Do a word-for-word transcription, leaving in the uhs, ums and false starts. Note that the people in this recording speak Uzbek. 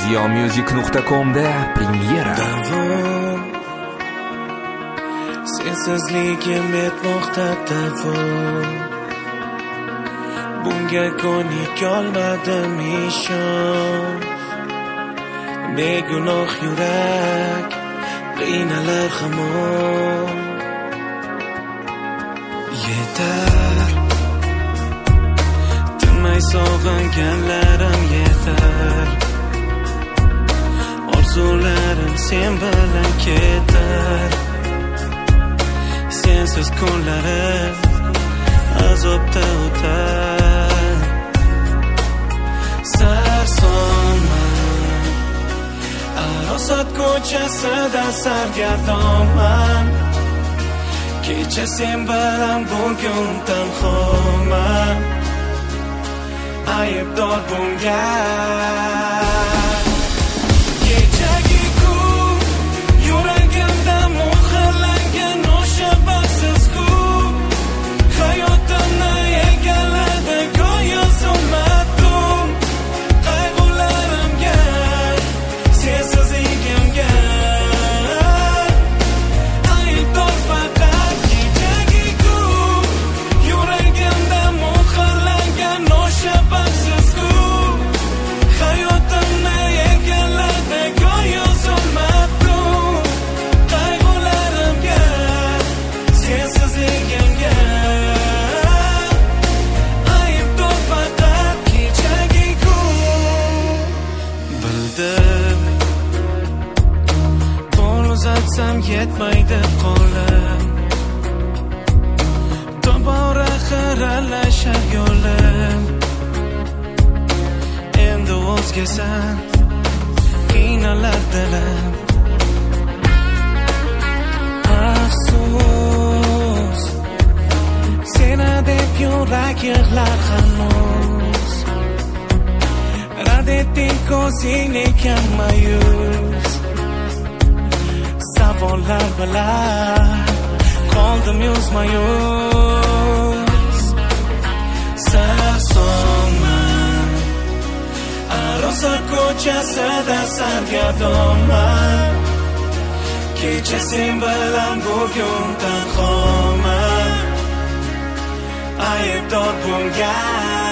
ziyomusic nuqta com'da premyera. Davom sensizligim etmoqda davom. Bunga ko'nikolmadim ishon. Begunoh yurak qiynalar hamon. Yetar tinmay sog'inganlarim yetar. Orzularim sen bilan ketar. Sensiz kunlarim azobda o'tar. Sarsonman arosat ko'chasida sargardonman. Kecha sen bilan bugun tanhoman. Aybdor bunga kechagi kun yuragimda muhrlangan o'sha baxtsiz kun. Hayotimni egalladi go'yo zulmatum. Qayg'ularimga sensizligimga aybdor faqat kechagi kun yuragimda muhrlangan o'sha baxtsiz kun. Hayotimni egalladi go'yo zulmatum. Qayg'ularimga sensizligimga aybdor faqat kechagi kun. Bildim qo'l uzatsam yetmaydi qo'lim. Tobora xiralashar yo'lim. Endi o'zgasan qiynalar dilim. Afsus seni deb yurak yig'lar hanuz. Rad etding ko'zing lekin mayus. Savollar bilan qoldim yuzma-yuz. Sarsonman arosat ko'chasida sargardonman. Kecha sen bilan bugun tanhoman. Aybdor bunga